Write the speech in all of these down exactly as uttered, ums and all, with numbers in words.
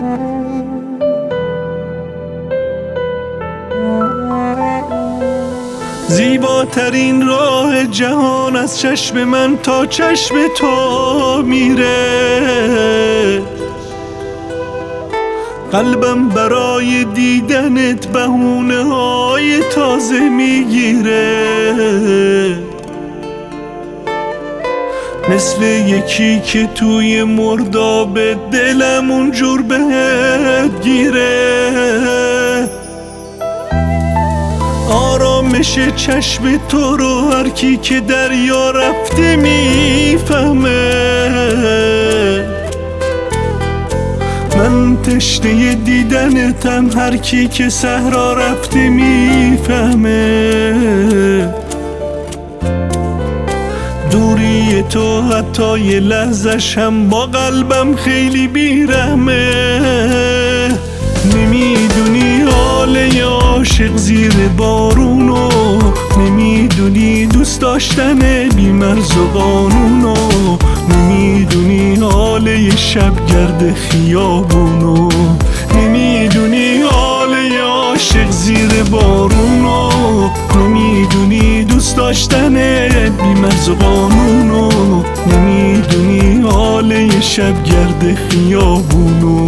زیباترین راه جهان از چشم من تا چشم تو میره، قلبم برای دیدنت بهونه های تازه میگیره، مثل یکی که توی مرداب دلم اونجور بهت گیره. آرامش چشم تو رو هر کی که دریا رفته میفهمه، من تشنه دیدنتم هر کی که صحرا رفته میفهمه. دوری تو حتی یه لحظش هم با قلبم خیلی بیرحمه. نمیدونی حال یه عاشق زیر بارونو، نمیدونی دوست داشتن بی مرز و قانونو، نمیدونی حال یه شبگرد خیابونو، نمیدونی حال یه عاشق زیر بارونو، نمیدونی دوست داشتن بی مرز و قانونو، نمیدونی حال یه شبگرد خیابونو.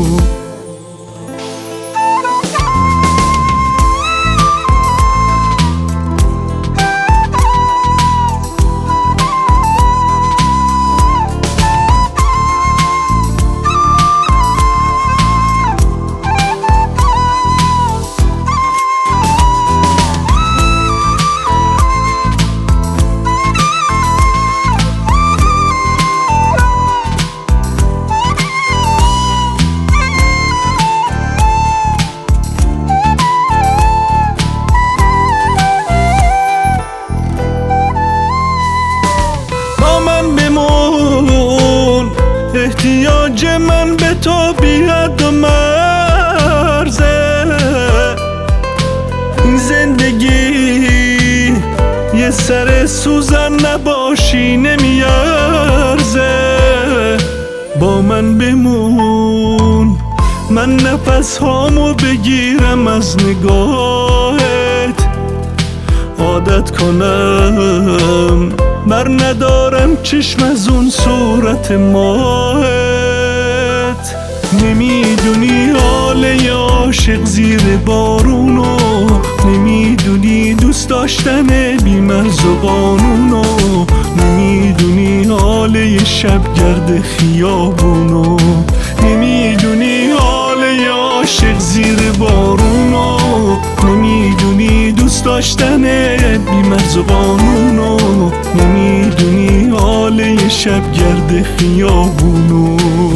احتیاج من به تو بی حد و مرزه، این زندگی یه سر سوزن نباشی نمیارزه. با من بمون من نفس هامو بگیرم از نگاهت، عادت کنم بر ندارم چشم از اون صورت ماهت. نمیدونی حال یه عاشق زیر بارونو، نمیدونی دوست داشتن بی مرز و قانونو، نمیدونی حال یه شبگرد خیابونو، نمیدونی حال یه عاشق زیر بارونو، نمیدونی دوست داشتن بی مرز و قانونو، نمیدونی حال یه شبگرد خیابونو.